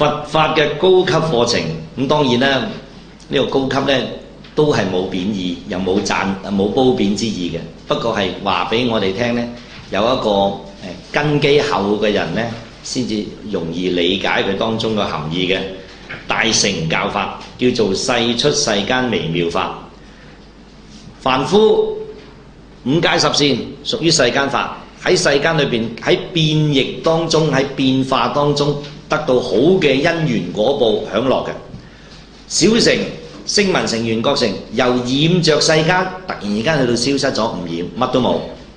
佛法嘅高級課程，咁當然啦，呢個高級呢都係冇貶義，又冇褒貶之意嘅。不過係話俾我哋聽呢，有一個根基厚嘅人呢，先至容易理解佢當中嘅含義嘅。大乘教法叫做世出世間微妙法，凡夫五戒十善屬於世間法，喺世間裏邊，喺變易當中，喺變化當中得到好嘅因緣果報享樂嘅。小乘聲聞乘緣覺乘，由染着世間突然間去到消失咗，唔染乜都冇，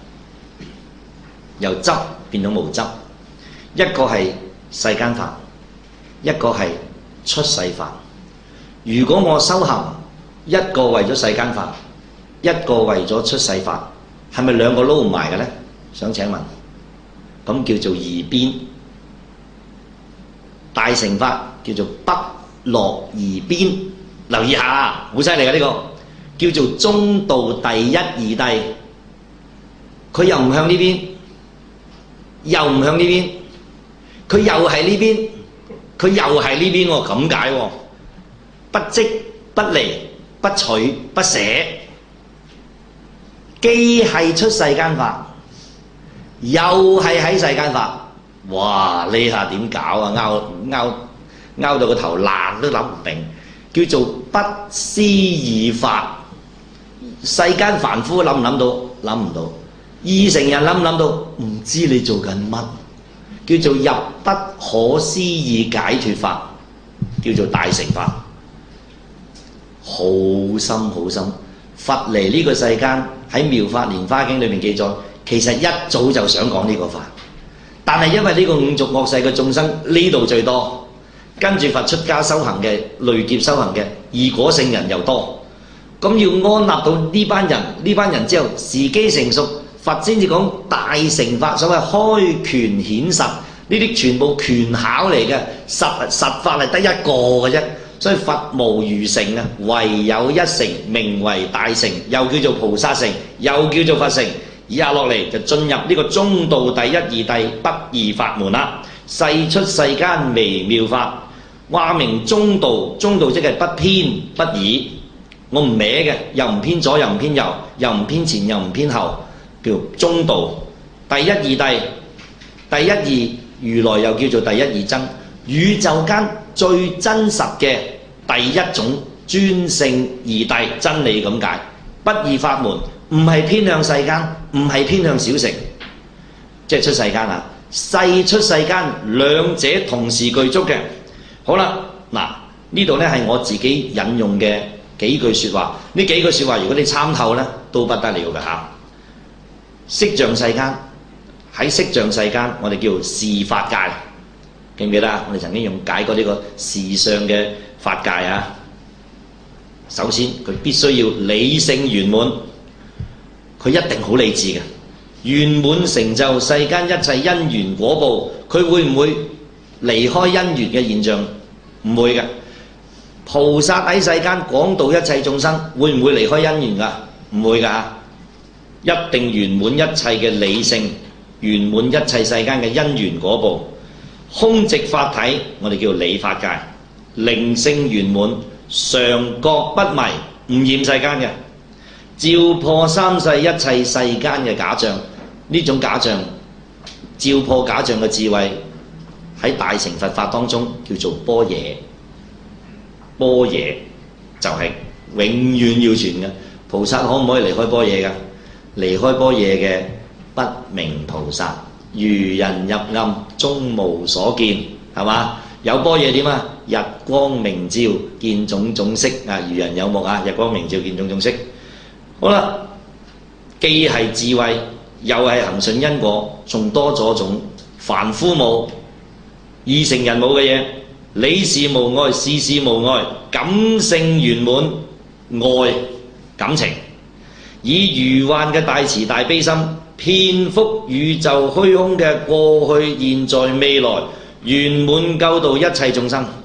由執變到無執。一個係世間法，一個係出世法。如果我修行，一個為咗世間法，一個為咗出世法，係咪兩個撈唔埋嘅呢？想請問，咁叫做二邊。大乘法叫做不落二邊，留意下，好犀利嘅呢個，叫做中道第一義諦。佢又唔向呢邊，又唔向呢邊，佢又係呢邊，佢又係呢邊喎，咁解喎。不即不離，不取不捨，既係出世間法，又係喺世間法。哇！呢下點搞啊？拗到個頭爛都諗唔明，叫做不思議法。世間凡夫諗唔諗到？諗唔到。二乘人諗唔諗到？唔知你做緊乜？叫做入不可思議解脫法，叫做大乘法。好深好深。佛嚟呢個世間喺《妙法蓮華經》裏面記載，其實一早就想講呢個法，但係因為呢個五濁惡世嘅眾生呢度最多，跟住佛出家修行嘅累劫修行嘅異果聖人又多，咁要安立到呢班人之後，時機成熟，佛先至講大乘法，所謂開權顯實，呢啲全部權巧嚟嘅，實法係得一個嘅啫。所以佛無餘乘啊，唯有一乘，名為大乘，又叫做菩薩乘，又叫做佛乘。以下落嚟就進入呢個中道第一義諦不二法門啦。世出世間微妙法，話明中道，中道即係不偏不倚，我唔歪嘅，又唔偏左，又唔偏右，又唔偏前，又唔偏後，叫中道。第一義諦，第一義，如來又叫做第一義真，宇宙間最真實嘅第一種專性義諦真理咁解。不二法門唔係偏向世間，唔係偏向小乘，即係出世間啦。世出世間兩者同時具足嘅。好啦，嗱呢度呢係我自己引用嘅幾句説話。呢幾句説話如果你參透呢，都不得了嘅嚇。色像世間，喺色像世間，我哋叫事法界，記唔記得啊？我哋曾經解過呢個事相嘅法界啊。首先佢必須要理性圓滿，佢一定好理智嘅，圓滿成就世間一切因緣果報。佢會唔會離開因緣嘅現象？唔會嘅。菩薩喺世間廣度一切眾生，會唔會離開因緣㗎？唔會㗎，一定圓滿一切嘅理性，圓滿一切世間嘅因緣果報。空寂法體，我哋叫理法界，靈性圓滿，常覺不迷，唔染世間嘅，照破三世一切世間嘅假象。呢種假象，照破假象嘅智慧，喺大乘佛法當中叫做般若。般若就係永遠要傳嘅。菩薩可唔可以離開般若㗎？離開般若嘅不名菩薩，如人入暗，終無所見，係嘛？有般若點啊？日光明照，見種種色啊！如人有目啊！日光明照，見種種色。好啦，既係智慧，又係恆順因果，仲多咗種凡夫冇、二乘人冇嘅嘢。理事無礙，事事無礙，感性圓滿，愛感情，以如幻嘅大慈大悲心，遍覆宇宙虛空嘅過去、現在、未來，圓滿救度一切眾生。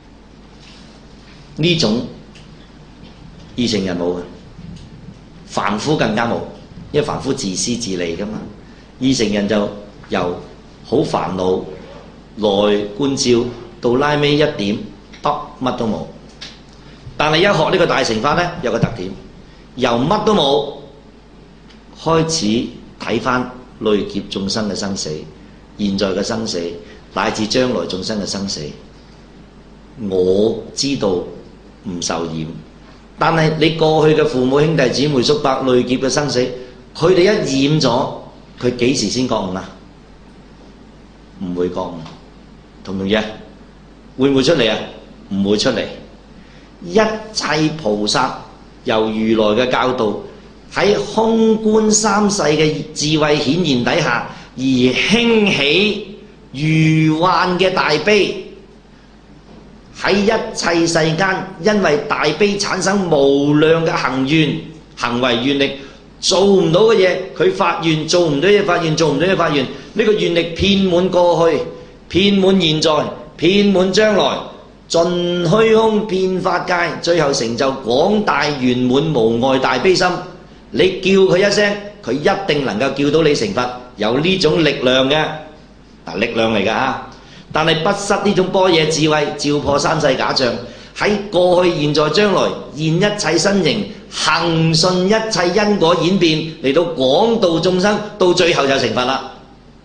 呢種二乘人冇嘅，凡夫更加冇，因為凡夫自私自利噶嘛。二乘人就由好煩惱內觀照， 到拉尾一點，乜都冇。但係一學呢個大乘法呢，有個特點，由乜都冇開始睇返累劫眾生嘅生死，現在嘅生死，乃至將來眾生嘅生死，我知道唔受染。但係你過去嘅父母兄弟姊妹叔伯累劫嘅生死，佢哋一染咗，佢幾時先覺悟啊？唔會覺悟，同唔同意啊？會唔會出嚟啊？唔會出嚟。一切菩薩由如來嘅教導，喺空觀三世嘅智慧顯現底下，而興起如幻嘅大悲。喺一切世間，因為大悲產生無量嘅行願、行為願力，做唔到嘅嘢佢發願，做唔到嘢發願，做唔到嘢發願。呢個願力遍滿過去，遍滿現在，遍滿將來，盡虛空遍法界，最後成就廣大圓滿無礙大悲心。你叫佢一聲，佢一定能夠叫到你成佛，有呢種力量嘅力量嚟㗎嚇。但係不失呢種般若智慧，照破三世假象，喺過去、現在、將來現一切身形，恆順一切因果演變，嚟到廣度眾生，到最後就成佛啦。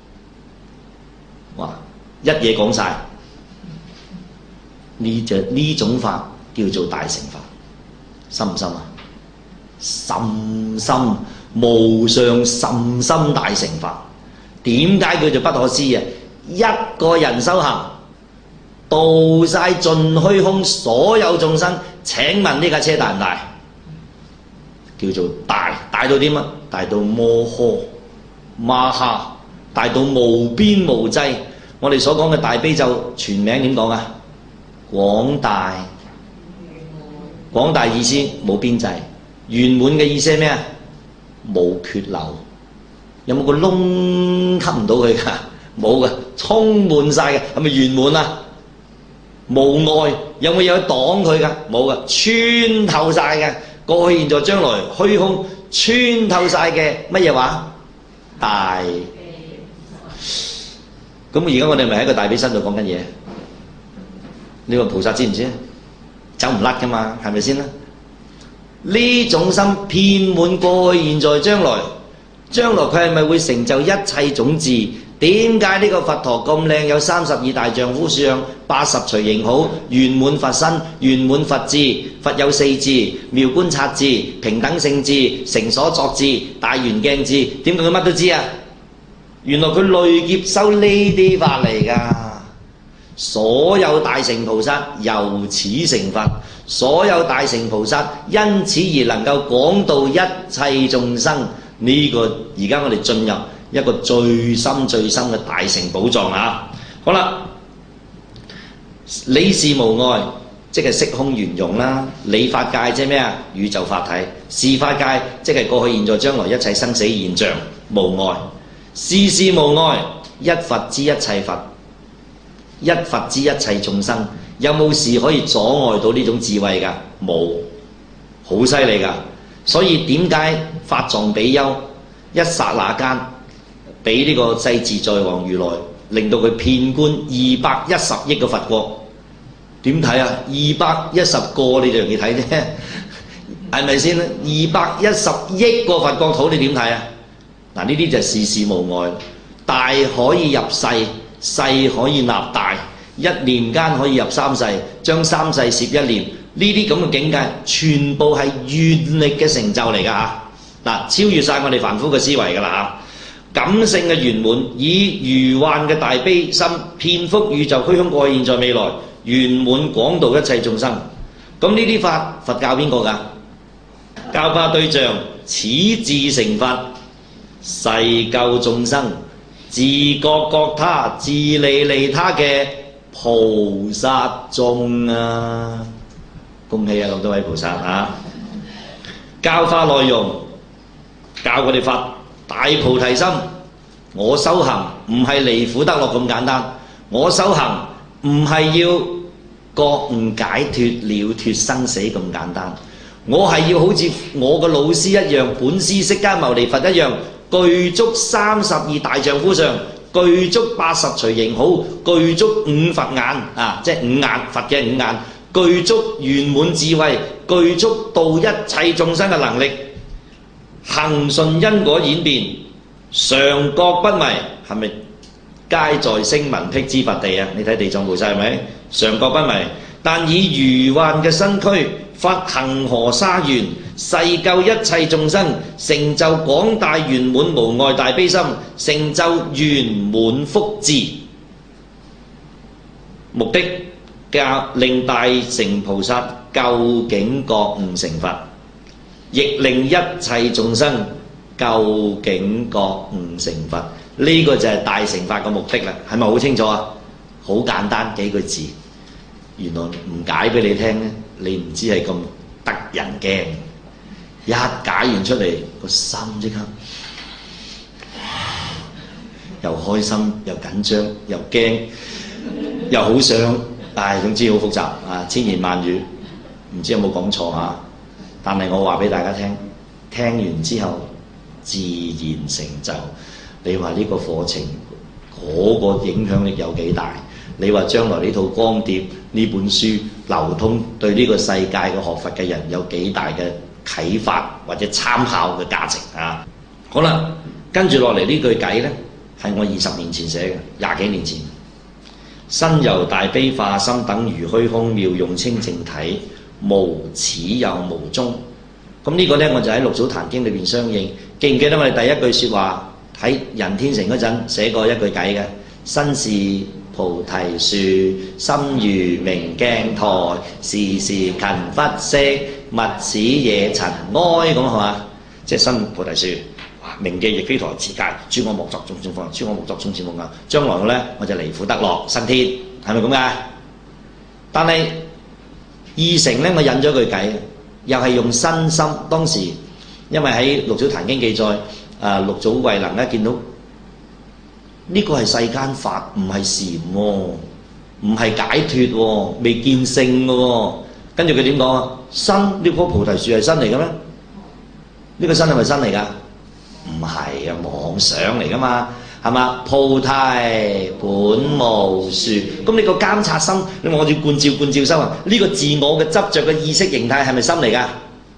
哇！一嘢講晒，呢種法叫做大乘法，深唔深啊？甚深，無上甚深大乘法。點解叫做不可思議啊？一個人修行，度晒盡虛空所有眾生。請問呢架車大唔大？叫做大，大到點啊？大到摩訶瑪哈，大到無邊無際。我哋所講嘅大悲咒全名點講啊？廣大。廣大意思冇邊際，圓滿嘅意思係咩啊？冇缺漏。有冇個窿吸唔到佢㗎？冇嘅，充滿晒嘅，係咪圓滿啊？無礙，有冇嘢擋佢㗎？冇嘅，穿透晒嘅，過去、現在、將來，虛空穿透晒嘅乜嘢話？大。咁而家我哋咪喺個大悲心度講緊嘢？呢個菩薩知唔知？走唔甩㗎嘛，係咪先啦？呢種心遍滿過去、現在、將來，將來佢係咪會成就一切種智？點解呢個佛陀咁靚？有32大丈夫相，80隨形好，圓滿佛身，圓滿佛智。佛有4智：妙觀察智、平等性智、成所作智、大圓鏡智。點解佢乜都知啊？原來佢累劫修呢啲法嚟㗎。所有大乘菩薩由此成佛，所有大乘菩薩因此而能夠廣度一切眾生。呢個而家我哋進入一個最深最深嘅大乘寶藏啊！好啦，理事無礙，即係色空圓融啦。理法界即係咩啊？宇宙法體。事法界即係過去、現在、將來一切生死現象無礙。事事無礙，一佛之一切佛，一佛之一切眾生。有冇事可以阻礙到呢種智慧㗎？冇，好犀利㗎。所以點解法藏比丘一剎那間俾呢個世自在王如來令到佢遍觀210億個佛國？點睇啊？210個你就容易睇啫，係咪先？210億個佛國土你點睇啊？嗱，呢啲就係事事無礙，大可以入世，世可以納大，一念間可以入三世，將三世攝一念。呢啲咁嘅境界，全部係願力嘅成就嚟㗎嚇。嗱，超越晒我哋凡夫嘅思維㗎啦嚇。感性嘅圓滿，以如幻嘅大悲心，遍覆宇宙虛空過去、現在、未來，圓滿廣度一切眾生。咁呢啲法，佛教邊個㗎？教化對象，此自成佛，誓救眾生，自覺覺他，自利利他嘅菩薩眾啊！恭喜啊，咁多位菩薩啊！教化內容，教我哋發大菩提心。我修行唔係離苦得樂咁簡單，我修行唔係要覺悟解脫了脫生死咁簡單，我係要好似我個老師一樣，本師釋迦牟尼佛一樣，具足32大丈夫相， 具足80隨形好，具足五佛眼啊，即係五眼，佛嘅五眼，具足圓滿智慧，具足度一切眾生嘅能力，恒順因果演變，常覺不迷，係咪皆在聲聞辟支佛地啊？你睇地藏菩薩係咪常覺不迷？但以如幻嘅身軀，發恒河沙願，誓救一切眾生，成就廣大圓滿無礙大悲心，成就圓滿福智，目的教令大乘菩薩究竟覺悟成佛，亦令一切眾生究竟覺悟成佛。呢個就係大乘法嘅目的啦，係咪好清楚啊？好簡單幾句字，原來唔解俾你聽咧，你唔知係咁得人驚。一解完出嚟，個心即刻又開心又緊張又驚又好想，總之好複雜啊，千言萬語，唔知有冇講錯啊？但係我話俾大家聽，聽完之後自然成就。你話呢個課程嗰個影響力有幾大？你話將來呢套光碟呢本書流通，對呢個世界嘅學佛嘅人有幾大嘅啟發或者參考嘅價值啊？好啦，跟住落嚟呢句偈呢，係我20年前寫嘅，20幾年前。身由大悲化心等如虛空，妙用清淨體，無始有無終。咁呢個呢，我就喺六祖壇經裏邊相應。記唔記得我哋第一句説話？喺人天成嗰陣寫過一句偈嘅，身是菩提樹，心如明鏡台，時時勤拂拭，勿使惹塵埃，咁係嘛？即係身菩提樹，明鏡亦非台，持戒諸我莫作眾善法，諸我莫作眾善夢啊！將來咧我就離苦得樂，升天，係咪咁㗎？但係二乘咧，我引咗句偈，又係用身心。當時因為喺六祖壇經記載。六祖慧能咧見到呢個係世間法，唔係禪喎，唔係解脫喎，未見性嘅喎。跟住佢點講啊？身呢棵菩提樹係身嚟嘅咩？呢個身係咪身嚟㗎？唔係啊，妄想嚟㗎嘛，係嘛？菩提本無樹，咁你個監察心，你話我要觀照心啊？呢個自我嘅執着嘅意識形態係咪心嚟㗎？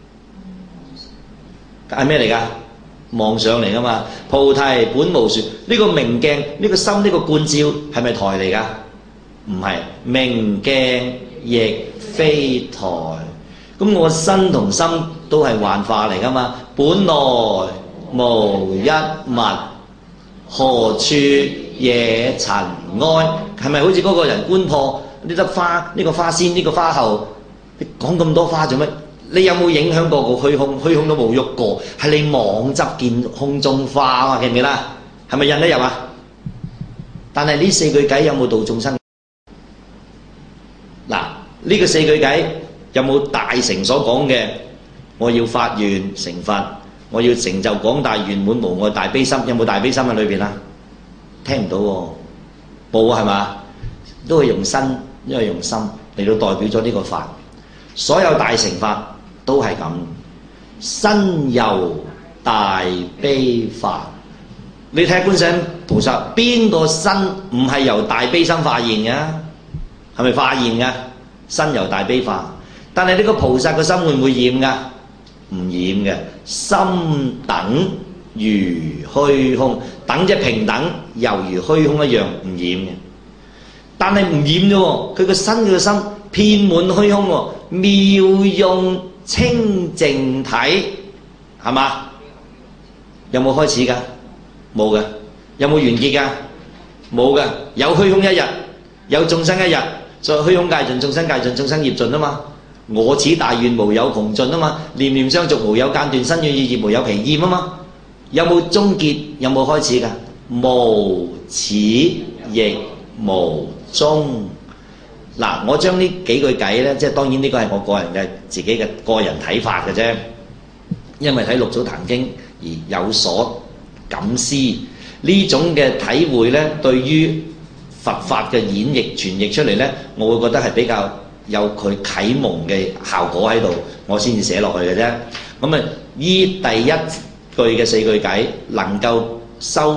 係咩嚟㗎？妄想嚟噶嘛？菩提本無樹，呢個明鏡，呢個心，呢個觀照係咪台嚟噶？唔係，明鏡亦非台。咁我身同心都係幻化嚟噶嘛？本來無一物，何處惹塵埃？係咪好似嗰個人觀破呢粒花，呢個花仙，呢個花后？你講咁多花做乜？你有冇影響過個虛空？虛空都冇喐過，係你妄執見空中花啊！記唔記得？係咪印得入啊？但係呢四句偈有冇度眾生？嗱，呢個四句偈有冇大乘所講嘅？我要發願成佛，我要成就廣大圓滿無礙大悲心，有冇大悲心喺裏邊啊？聽唔到喎，冇係嘛？都係用身，因為用心嚟到代表咗呢個法。所有大乘法都係咁，身由大悲化。你睇下觀世音菩薩，邊個身唔係由大悲心化現嘅？係咪化現嘅？身由大悲化，但係呢個菩薩個心會唔會染㗎？唔染嘅，心等如虛空，等即平等，猶如虛空一樣唔染嘅。但係唔染啫喎，佢個身佢個心遍滿虛空喎，妙用清淨體，係嘛？有冇開始㗎？冇嘅。有冇完結㗎？冇嘅。有虛空一日，有眾生一日，在虛空界盡，眾生界盡，眾生業盡啊嘛。我此大願無有窮盡啊嘛，念念相續無有間斷，身語意業無有疲厭啊嘛。有冇終結？有冇開始㗎？無始亦無終。嗱，我將呢幾句偈呢，即係當然呢個係我個人嘅自己嘅個人睇法嘅啫，因為睇六祖壇經而有所感思，呢種嘅體會呢，對於佛法嘅演繹傳譯出嚟呢，我會覺得係比較有佢啟蒙嘅效果喺度，我先至寫落去嘅啫。咁啊，依第一句嘅四句偈能夠收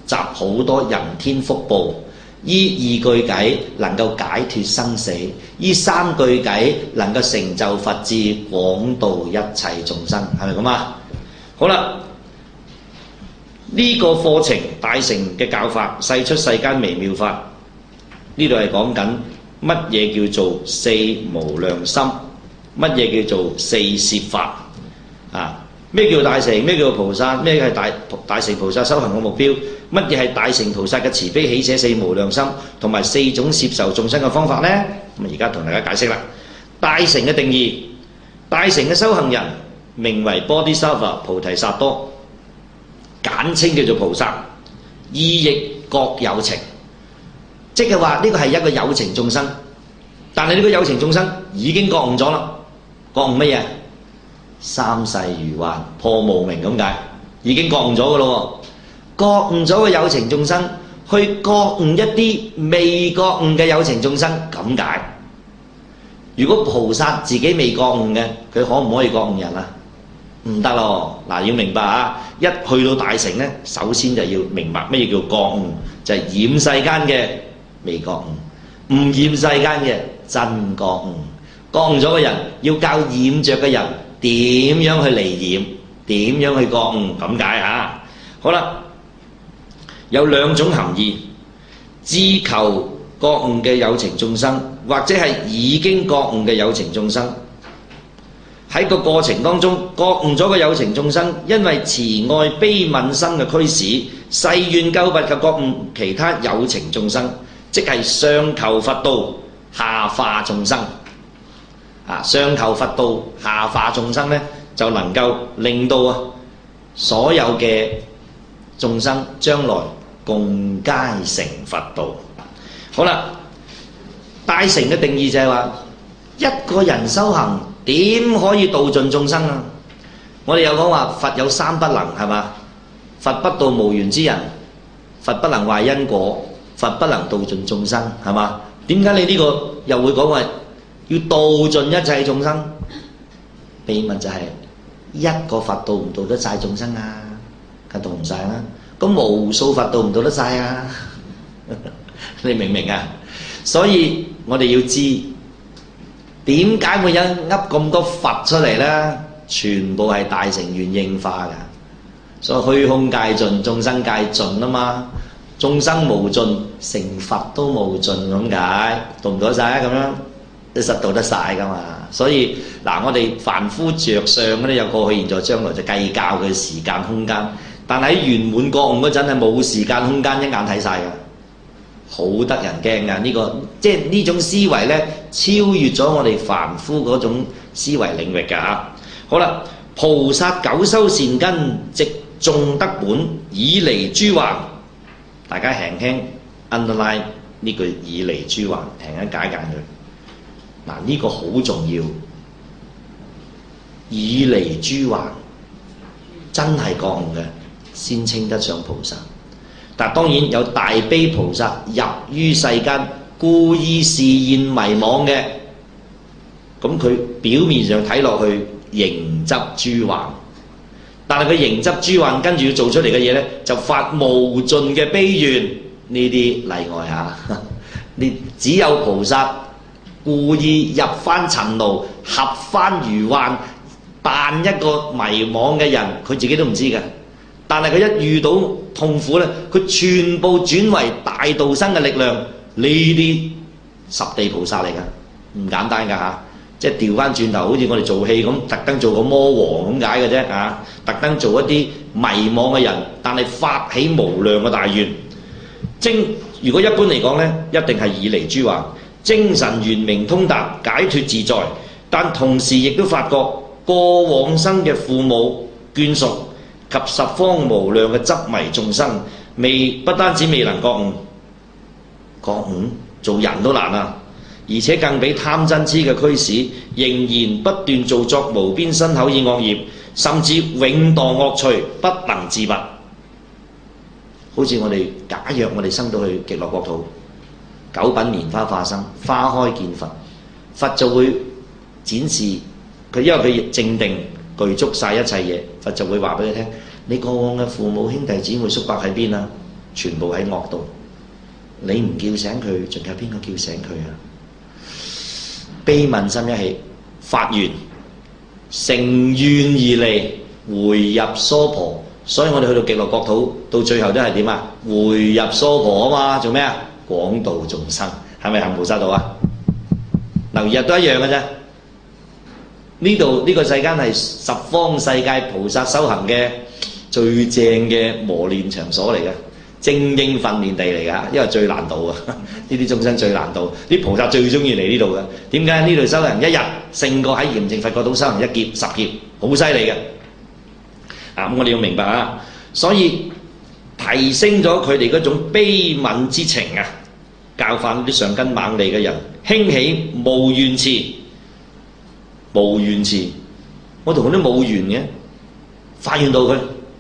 集好多人天福報。依二句偈能夠解脫生死，依三句偈能夠成就佛智，廣度一切眾生，係咪咁啊？好啦，呢個課程大乘嘅教法，世出世間微妙法，呢度係講緊乜嘢叫做四無量心，乜嘢叫做四攝法啊？咩叫大乘？咩叫菩薩？咩係大乘菩薩修行嘅目標？乜嘢係大乘菩薩嘅慈悲喜捨四無量心，同埋四種攝受眾生嘅方法呢？咁而家同大家解釋啦。大乘嘅定義，大乘嘅修行人名為 Bodhisattva 菩提薩埵，簡稱叫做菩薩，意譯覺有情，即係話呢個係一個有情眾生，但係呢個有情眾生已經覺悟咗啦。覺悟乜嘢？三世如幻，破無明咁解，已經覺悟咗嘅咯。覺悟咗嘅有情眾生，去覺悟一啲未覺悟嘅有情眾生，咁解。如果菩薩自己未覺悟嘅，佢可唔可以覺悟人啊？唔得咯。嗱，要明白啊！一去到大乘呢，首先就要明白乜嘢叫覺悟，就係染世間嘅未覺悟，唔染世間嘅真覺悟。覺悟咗嘅人，要教染着嘅人點樣去離染，點樣去覺悟，咁解嚇。好啦，有兩種含義：自求覺悟嘅有情眾生，或者係已經覺悟嘅有情眾生。喺個過程當中，覺悟咗嘅有情眾生，因為慈愛悲憫心嘅驅使，誓願救拔及覺悟其他有情眾生，即係上求佛道，下化眾生。上求佛道，下化眾生呢，就能夠令到所有嘅眾生將來共皆成佛道。好啦，大乘嘅定義就係話，一個人修行點可以度盡眾生啊？我哋有講話佛有三不能，係嘛？佛不度無緣之人，佛不能壞因果，佛不能度盡眾生，係嘛？點解你呢個又會講話要度盡一切眾生？秘密就係一個佛度唔度得晒眾生啊，梗度唔晒啦。咁無數佛度唔度得晒啊？你明唔明啊？所以我哋要知點解會有噏咁多佛出嚟呢？全部係大乘願應化㗎。所以虛空界盡，眾生界盡啊嘛。眾生無盡，成佛都無盡咁解，度唔到晒啊？咁樣你實度得晒噶嘛？所以嗱，我哋凡夫着相嗰啲有過去、現在、將來，就計較佢時間空間。但係喺圓滿覺悟嗰陣係冇時間空間，一眼睇晒㗎，好得人驚㗎。呢個即係呢種思維呢，超越咗我哋凡夫嗰種思維領域㗎嚇。好啦，菩薩久修善根，植種德本，以離諸患。大家輕輕 underline 呢句以離諸患，輕輕解佢。嗱，呢個好重要，以離諸患，真係覺悟嘅先稱得上菩薩。但當然有大悲菩薩入於世間，故意示現迷惘嘅，咁佢表面上睇落去迎執諸患，但係佢迎執諸患跟住要做出嚟嘅嘢呢，就發無盡嘅悲怨。呢啲例外嚇，你只有菩薩故意入翻塵勞，合翻如幻，扮一個迷惘嘅人，佢自己都唔知嘅。但係佢一遇到痛苦呢，佢全部轉為大道生嘅力量。呢啲十地菩薩嚟㗎，唔簡單㗎嚇。即係調翻轉頭，好似我哋做戲咁，特登做個魔王咁解嘅啫啊！特登做一啲迷惘嘅人，但係發起無量嘅大願。如果一般嚟講呢，一定係以離諸患，精神圓明通達，解脫自在。但同時亦都發覺過往生嘅父母眷屬及十方無量嘅執迷眾生，不單止未能覺悟，做人都難啊！而且更俾貪嗔癡嘅驅使，仍然不斷做作無邊身口意惡業，甚至永墮惡趣，不能自拔。好似我哋假若我哋生到去極樂國土，九品蓮花化生，花開見佛，佛就會展示佢，因為佢靜定具足晒一切嘢，佛就會話俾佢聽：你過往嘅父母兄弟姊妹叔伯喺邊啊？ 全部喺惡道。你唔叫醒佢，仲有邊個叫醒佢啊？悲憫心一起，發願乘願而嚟，回入娑婆。所以我哋去到極樂國土，到最後都係點啊？回入娑婆啊嘛，做咩啊？廣度眾生，係咪行菩薩道啊？流日都一樣嘅啫。呢度呢個世間係十方世界菩薩修行嘅最正嘅磨練場所嚟嘅，精英訓練地嚟㗎，因為最難度啊！呢啲眾生最難度，啲菩薩最中意嚟呢度嘅。點解呢度修行一日勝過喺嚴淨佛國土修行一劫10劫，好犀利嘅。咁我哋要明白啊，所以提升咗佢哋嗰種悲憫之情啊，教化啲上根猛利嘅人，興起無緣慈。無緣慈，我同佢都冇緣嘅，發願到佢。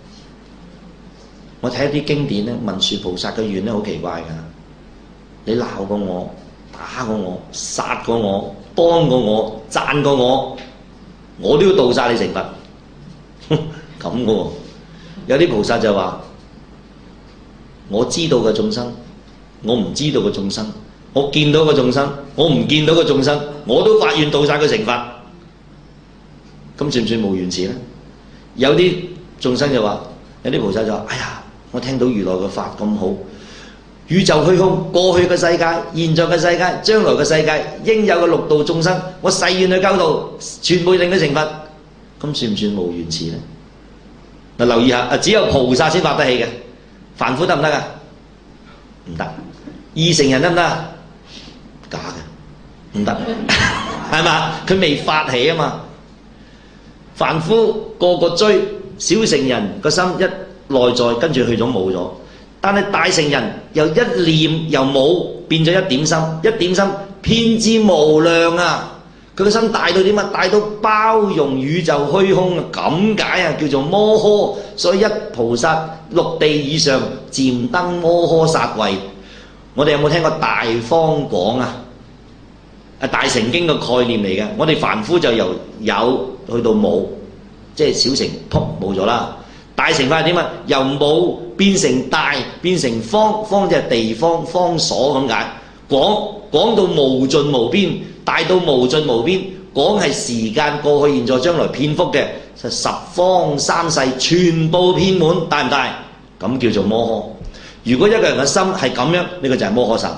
我睇一啲經典咧，文殊菩薩嘅願咧好奇怪㗎。你鬧過我，打過我，殺過我，幫過我，讚過我，我都要度晒你成佛。咁嘅喎，有啲菩薩就話：我知道嘅眾生，我唔知道嘅眾生，我見到嘅眾生，我唔見到嘅眾生，我都發願度晒佢成佛。咁算唔算無緣慈咧？有啲眾生就話，有啲菩薩就話：哎呀，我聽到如來嘅法咁好，宇宙虛空，過去嘅世界、現在嘅世界、將來嘅世界，應有嘅六道眾生，我誓願去救度，全部令佢成佛。咁算唔算無緣慈咧？嗱，留意下，只有菩薩先發得起嘅，凡夫得唔得㗎？唔得。二乘人得唔得？假嘅，唔得，係嘛？佢未發起啊嘛。凡夫個個追，小乘人個心一內在跟住去咗冇咗，但係大乘人又一念由冇變咗一點心，一點心遍至無量啊！佢個心大到點啊？大到包容宇宙虛空啊！咁解啊，叫做摩訶。所以一菩薩六地以上漸登摩訶薩位。我哋有冇聽過大方廣啊？大乘經嘅概念嚟嘅。我哋凡夫就由有去到冇，即係小乘撲冇咗啦。大乘法係點啊？由冇變成大，變成方，方即係地方方所咁解。廣到無盡無邊，大到無盡無邊。廣係時間過去、現在、將來遍覆嘅，就十方三世全部遍滿，大唔大？咁叫做摩訶。如果一個人嘅心係咁樣，呢個就係摩訶薩。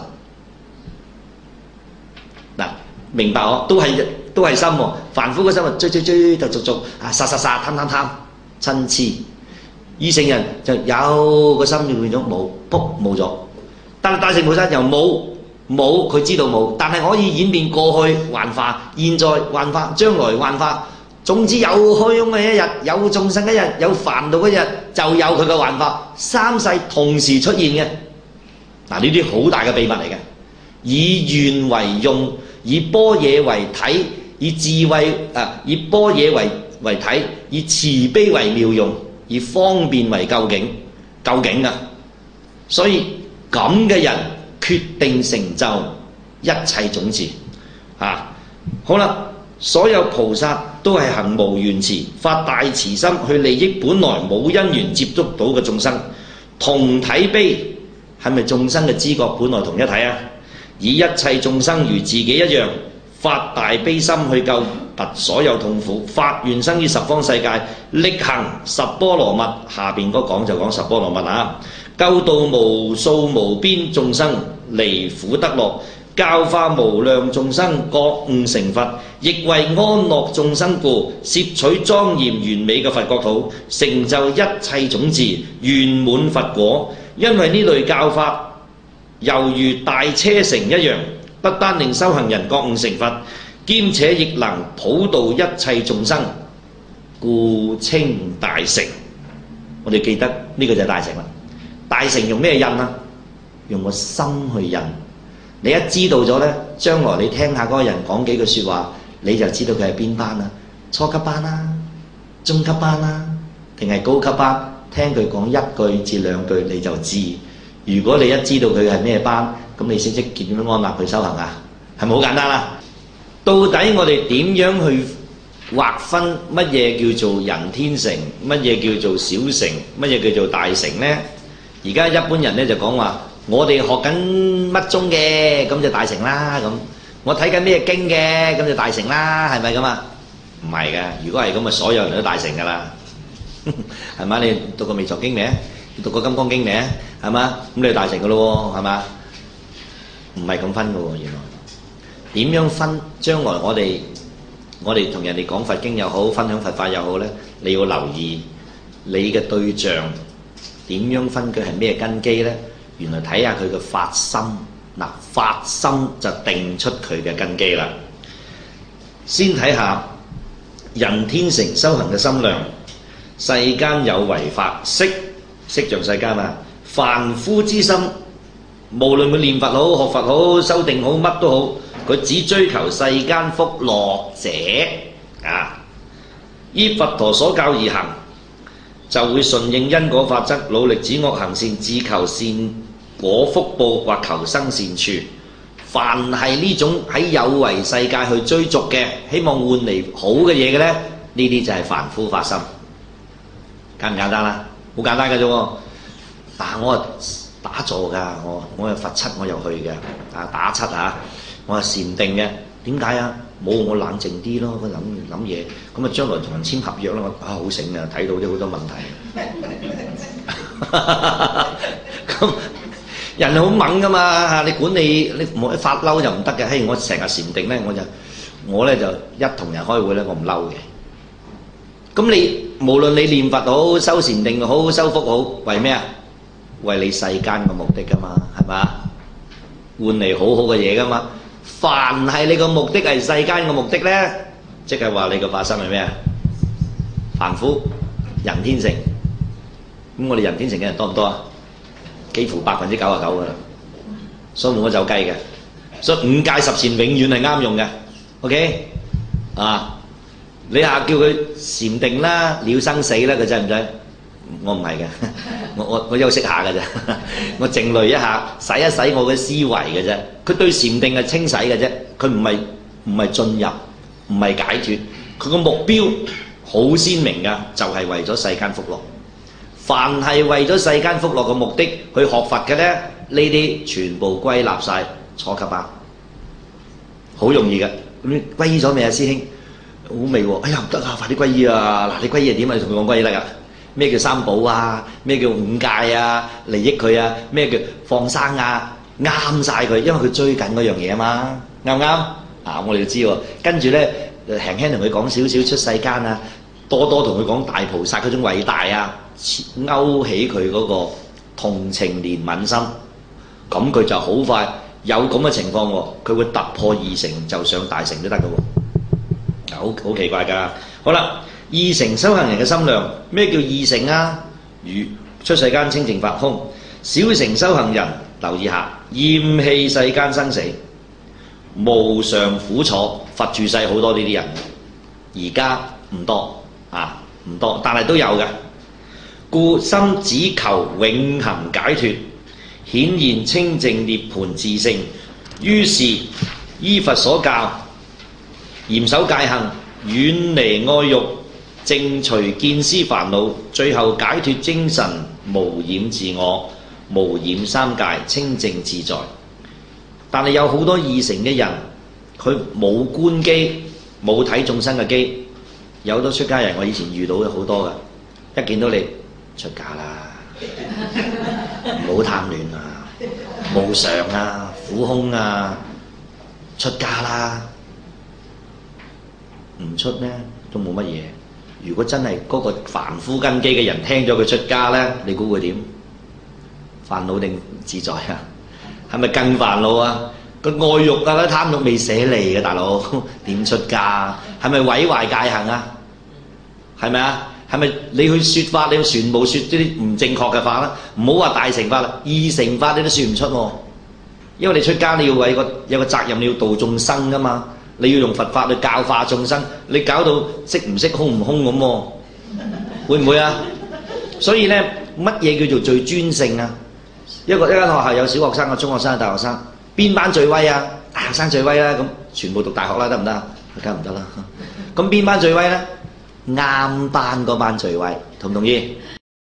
嗱，明白我？都係心喎。凡夫嘅心啊，追就逐啊，殺貪嗔痴。二乘人就有個心就變咗冇，冇咗。但係大乘菩薩由冇，佢知道冇，但係可以演變過去幻化、現在幻化、將來幻化。總之有虛空嘅一日，有眾生一日，有煩惱一日，就有佢嘅幻化，三世同時出現嘅。嗱，呢啲好大嘅秘密嚟嘅。以願為用，以般若為體，以智慧以般若為體，以慈悲為妙用，以方便為究竟啊！所以咁嘅人決定成就一切種子啊！好啦，所有菩薩都係行無緣慈，發大慈心去利益本來冇因緣接觸到嘅眾生，同體悲。係咪眾生嘅知覺本來同一體啊？以一切眾生如自己一樣，發大悲心去救拔所有痛苦，發願生於十方世界，力行十波羅蜜。下邊嗰講就講十波羅蜜啊！救度無數無邊眾生離苦得樂，教化無量眾生覺悟成佛，亦為安樂眾生故，攝取莊嚴完美嘅佛國土，成就一切種子，圓滿佛果。因為呢類教法猶如大車乘一樣，不單令修行人覺悟成佛，兼且亦能普渡一切眾生，故稱大乘。我哋記得呢個就係大乘啦。大乘用咩印啊？用個心去印。你一知道咗呢，將來你聽下嗰個人講幾句説話，你就知道佢係邊班啦。初級班啦，中級班啦，定係高級班？聽佢講一句至兩句你就知。如果你一知道佢係咩班，咁你識點樣安立佢修行啊？係咪好簡單啦？到底我哋點樣去劃分乜嘢叫做人天乘，乜嘢叫做小乘，乜嘢叫做大乘呢？ 而家一般人咧就講話，我哋學緊乜宗嘅，咁就大成啦咁。我睇緊咩經嘅，咁就大成啦，係咪咁啊？唔係嘅，如果係咁啊，所有人都大成噶啦，係嘛？你讀過《彌陀經》未？你讀過《金剛經》未？係嘛？咁你就大成噶咯喎，係嘛？唔係咁分噶喎，原來點樣分？將來我哋同人哋講佛經又好，分享佛法又好咧，你要留意你嘅對象點樣分，佢係咩根基咧？原來睇下佢嘅發心。嗱，發心就定出佢嘅根基啦。先睇下人天成修行嘅心量，世間有為法，色像世間啊，凡夫之心，無論佢念佛好、學佛好、修定好，乜都好，佢只追求世間福樂者啊。依佛陀所教而行，就會順應因果法則，努力止惡行善，自求善果福報或求生善處。凡係呢種喺有為世界去追逐嘅，希望換嚟好嘅嘢嘅咧，呢啲就係凡夫發心。簡唔簡單啦？好簡單嘅啫喎。我係打坐㗎，我係佛七我又去嘅，打七嚇，我係禪定嘅。點解啊？冇，我冷靜啲咯，我諗嘢，咁啊將來同人簽合約啦，我好醒啊，睇到啲好多問題。咁人好猛噶嘛，你管你冇一發嬲就唔得嘅。嘿，我成日禪定咧，我咧就一同人開會咧，我唔嬲嘅。咁你無論你念佛好、修禪定好、修福好，為咩啊？為你世間嘅目的噶嘛，係嘛？換嚟好好嘅嘢噶嘛。凡係你個目的係世間嘅目的咧，即係話你個發心係咩啊？凡夫人天成。咁我哋人天成嘅人多唔多啊？幾乎99%噶啦，所以冇得走雞嘅。所以5戒十善永遠係啱用嘅。OK 啊？你下叫佢禪定啦、了生死啦，佢制唔制？我唔係嘅，我休息下嘅啫，我靜慮一下，洗一洗我嘅思維嘅啫。佢對禪定係清洗嘅啫，佢唔係進入，唔係解脫。佢個目標好鮮明㗎，就係為咗世間福樂。凡係為咗世間福樂嘅目的去學佛嘅咧，呢啲全部歸納晒初級班，好容易嘅。咁歸依咗未啊，師兄？好未喎？哎呀，唔得啊，快啲歸依啊！嗱，你歸依係點啊？你同佢講歸依得㗎。咩叫三寶啊？咩叫5戒啊？利益佢啊？咩叫放生啊？啱晒佢，因為佢追緊嗰樣嘢啊嘛，啱唔啱？我哋要知喎。跟住咧，輕輕同佢講少少出世間啊，多多同佢講大菩薩嗰種偉大啊，勾起佢嗰個同情憐憫心，咁佢就好快有咁嘅情況喎，佢會突破2成就上大成都得㗎喎，好奇怪㗎。好啦。2成修行人嘅心量，咩叫2成啊？如出世間清淨法空。小乘修行人留意下，厭棄世間生死，無常苦楚，佛住世好多呢啲人，而家唔多唔多，但係都有嘅。故心只求永恆解脫，顯現清淨涅槃自性。於是依佛所教，嚴守戒行，遠離愛欲，淨除見思煩惱，最後解脫精神，無染自我，無染三界，清淨自在。但係有好多2成嘅人，佢冇觀機，冇睇眾生嘅機。有好多出家人，我以前遇到嘅好多嘅，一見到你出家啦，唔好貪戀啊，無常啊，苦空啊，出家啦，唔出呢都冇乜嘢。如果真係嗰個凡夫根基嘅人聽咗佢出家咧，你估會點？煩惱定自在啊？係咪更煩惱啊？個愛欲啊、貪欲未捨離嘅大佬，點出家？係咪毀壞戒行啊？係咪啊？係咪你去説法，你要全部説啲唔正確嘅法啦？唔好話大乘法啦，2成法你都説唔出喎。因為你出家你要為有個責任，你要度眾生噶嘛。你要用佛法去教化眾生，你搞到識唔識空唔空咁喎？會唔會啊？所以咧，乜嘢叫做最尊勝啊？一間學校有小學生、中學生、大學生，邊班最威啊？大學生最威啦，咁全部讀大學啦，得唔得？梗唔得啦。咁邊班最威咧？啱班嗰班最威，同唔同意？